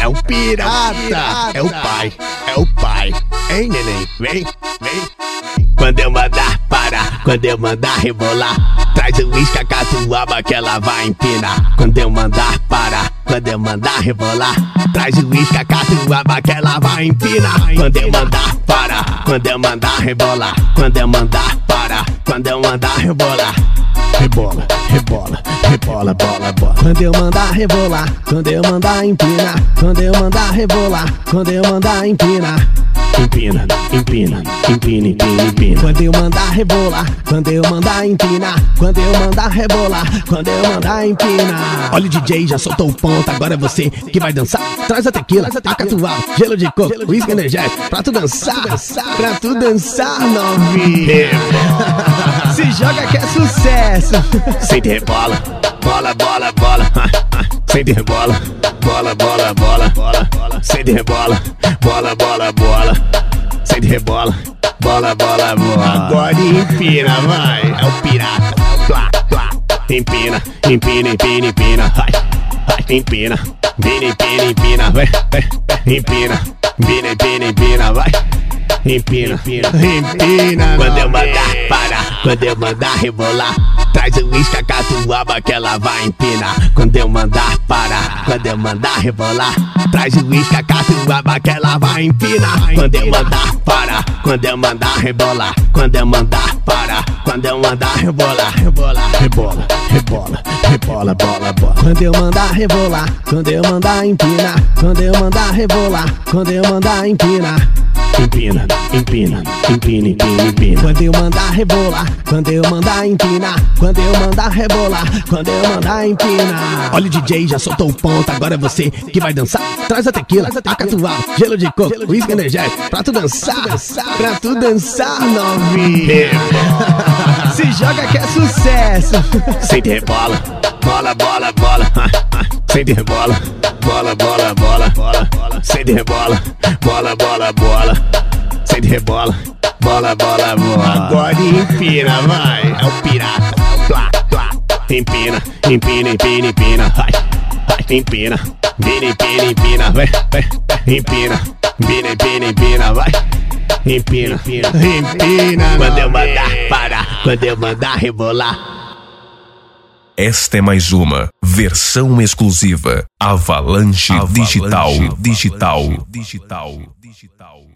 É o pirata, é o pai, é o pai. Hein, neném? Vem, vem. Quando eu mandar parar, quando eu mandar rebolar, traz o uísque, a catuaba que ela vai empinar. Quando eu mandar parar, quando eu mandar rebolar, traz o uísque, a catuaba que ela vai empinar. Quando eu mandar parar, quando eu mandar rebolar, quando eu mandar parar, quando eu mandar rebolar, rebola, rebola, rebola, bola, bola. Quando eu mandar rebolar, quando eu mandar empinar, quando eu mandar rebolar, quando eu mandar empinar, empina, empina, empina, empina, empina. Quando eu mandar rebolar, quando eu mandar empinar, quando eu mandar rebolar, quando eu mandar empinar. Olha o DJ, já soltou o ponto, agora é você que vai dançar. Traz a tequila, a catuaba, gelo de coco, uísque energético, pra tu dançar, pra tu dançar, novinha. Se joga que é sucesso. Sente rebola, bola, bola, bola. Sente rebola, bola, bola, bola, bola. Sente rebola, bola, bola, bola. Sente rebola, bola, bola, bola. Agora empina, vai. É o pirata, plá, plá. Empina, empina, empina, empina. Vai, vai, empina, empina, empina, empina. Vai, vai, empina, empina, empina, empina. Vai. Empina, empina, empina. Quando eu mandar parar, quando eu mandar rebolar, traz o uísque, a catuaba que ela vai empinar. Quando eu mandar parar, quando eu mandar rebolar, traz o uísque, a catuaba que ela vai empinar. Quando eu mandar parar, quando eu mandar rebolar, quando eu mandar parar, quando eu mandar rebolar, rebola, rebola, rebola, rebola, bola, bola. Quando eu mandar rebolar, quando eu mandar empinar, quando eu mandar rebolar, quando eu mandar empinar, empina, empina, empina, empina, empina. Quando eu mandar rebolar, quando eu mandar empinar, quando eu mandar rebolar, quando eu mandar empinar. Olha o DJ, já soltou o ponto, agora é você que vai dançar. Traz a tequila, a catuaba, gelo de coco, uísque energético, pra tu dançar, pra tu dançar, novinha. Se joga que é sucesso. Sente rebola, bola, bola, bola. Sente rebola, bola, bola, bola, bola. Sente rebola, bola, bola, bola. Sente rebola, bola, bola, bola. Agora empina, vai. É o pirata, plá, plá. Empina, empina, empina, empina. Vai, vai, empina, empina, empina, empina. Vai, vai, empina, empina, empina, empina. Vai, empina, empina, empina. Quando eu mandar parar, quando eu mandar rebolar. Esta é mais uma versão exclusiva Avalanche Digital.